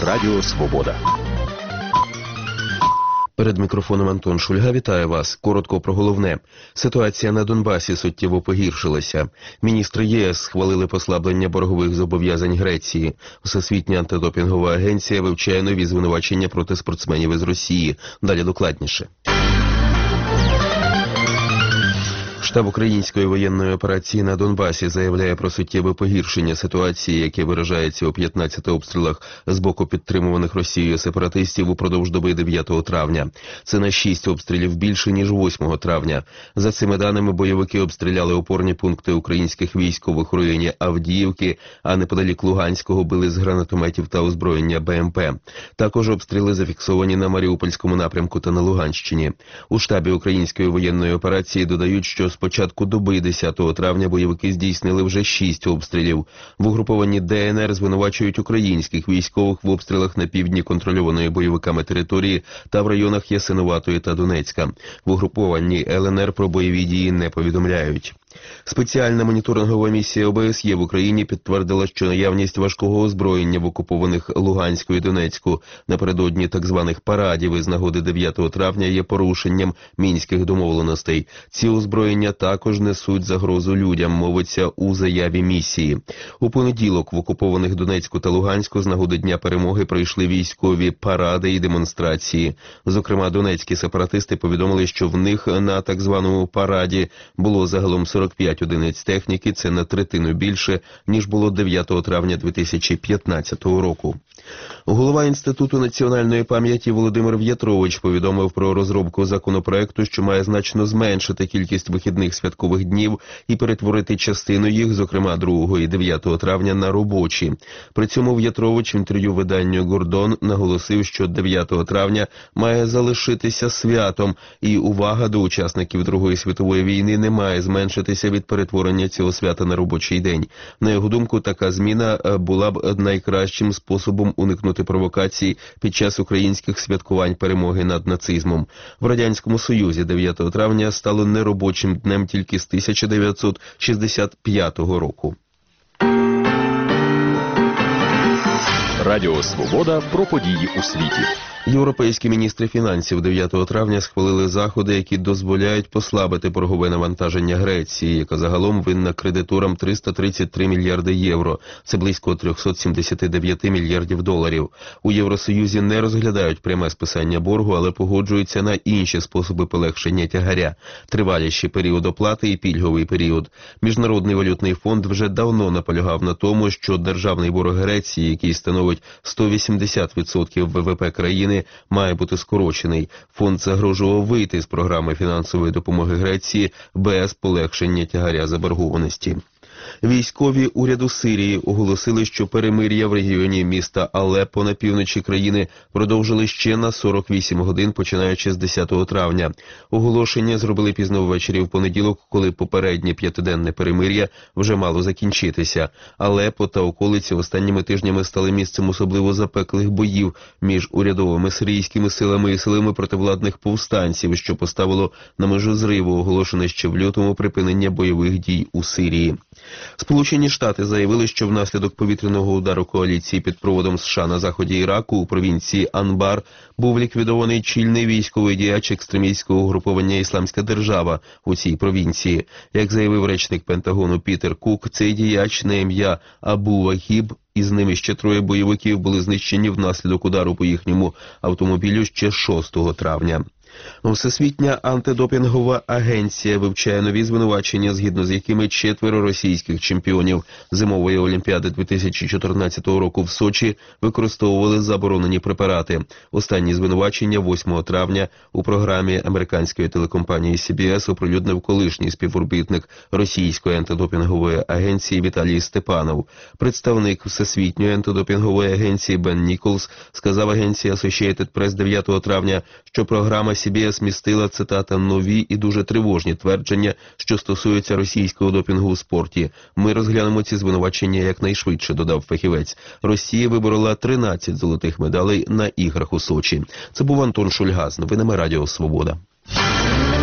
Радіо Свобода. Перед мікрофоном Антон Шульга вітає вас. Коротко про головне. Ситуація на Донбасі суттєво погіршилася. Міністри ЄС схвалили послаблення боргових зобов'язань Греції. Всесвітня антидопінгова агенція вивчає нові звинувачення проти спортсменів із Росії. Далі докладніше. Штаб української воєнної операції на Донбасі заявляє про суттєве погіршення ситуації, яке виражається у 15 обстрілах з боку підтримуваних Росією сепаратистів упродовж доби 9 травня. Це на 6 обстрілів більше, ніж 8 травня. За цими даними, бойовики обстріляли опорні пункти українських військових у районі Авдіївки, а неподалік Луганського били з гранатометів та озброєння БМП. Також обстріли зафіксовані на Маріупольському напрямку та на Луганщині. У штабі української воєнної операції додають, що з початку доби 10 травня бойовики здійснили вже 6 обстрілів. В угрупованні ДНР звинувачують українських військових в обстрілах на півдні контрольованої бойовиками території та в районах Ясинуватої та Донецька. В угрупованні ЛНР про бойові дії не повідомляють. Спеціальна моніторингова місія ОБСЄ в Україні підтвердила, що наявність важкого озброєння в окупованих Луганську і Донецьку напередодні так званих парадів із нагоди 9 травня є порушенням мінських домовленостей. Ці озброєння також несуть загрозу людям, мовиться у заяві місії. У понеділок в окупованих Донецьку та Луганську з нагоди Дня перемоги пройшли військові паради і демонстрації. Зокрема, донецькі сепаратисти повідомили, що в них на так званому параді було загалом 45 одиниць техніки, це на третину більше, ніж було 9 травня 2015 року. Голова Інституту національної пам'яті Володимир В'ятрович повідомив про розробку законопроекту, що має значно зменшити кількість вихідних святкових днів і перетворити частину їх, зокрема 2 і 9 травня, на робочі. При цьому В'ятрович в інтерв'ю виданню «Гордон» наголосив, що 9 травня має залишитися святом, і увага до учасників Другої світової війни не має зменшитися від перетворення цього свята на робочий день. На його думку, така зміна була б найкращим способом уникнути провокацій під час українських святкувань перемоги над нацизмом. В Радянському Союзі 9 травня стало неробочим днем тільки з 1965 року. Радіо Свобода про події у світі. Європейські міністри фінансів 9 травня схвалили заходи, які дозволяють послабити боргове навантаження Греції, яка загалом винна кредиторам 333 мільярди євро. Це близько 379 мільярдів доларів. У Євросоюзі не розглядають пряме списання боргу, але погоджуються на інші способи полегшення тягаря – триваліший період оплати і пільговий період. Міжнародний валютний фонд вже давно наполягав на тому, що державний борг Греції, який становить 180% ВВП країни, має бути скорочений. Фонд загрожував вийти з програми фінансової допомоги Греції без полегшення тягаря заборгованості. Військові уряду Сирії оголосили, що перемир'я в регіоні міста Алеппо на півночі країни продовжили ще на 48 годин, починаючи з 10 травня. Оголошення зробили пізно ввечері в понеділок, коли попереднє 5-денне перемир'я вже мало закінчитися. Алеппо та околиці останніми тижнями стали місцем особливо запеклих боїв між урядовими сирійськими силами і силами противладних повстанців, що поставило на межу зриву оголошене ще в лютому припинення бойових дій у Сирії. Сполучені Штати заявили, що внаслідок повітряного удару коаліції під проводом США на заході Іраку у провінції Анбар був ліквідований чільний військовий діяч екстремістського угруповання «Ісламська держава» у цій провінції. Як заявив речник Пентагону Пітер Кук, цей діяч на ім'я Абу Вахіб і з ними ще 3 бойовиків були знищені внаслідок удару по їхньому автомобілю ще 6 травня. Всесвітня антидопінгова агенція вивчає нові звинувачення, згідно з якими 4 російських чемпіонів Зимової Олімпіади 2014 року в Сочі використовували заборонені препарати. Останні звинувачення 8 травня у програмі американської телекомпанії CBS оприлюднив колишній співробітник російської антидопінгової агенції Віталій Степанов. Представник Всесвітньої антидопінгової агенції Бен Ніколс сказав агенції Associated Press 9 травня, що програма CBS містила, цитата, «нові і дуже тривожні твердження, що стосуються російського допінгу у спорті. Ми розглянемо ці звинувачення якнайшвидше», додав фахівець. Росія виборола 13 золотих медалей на іграх у Сочі. Це був Антон Шульга з новинами Радіо Свобода.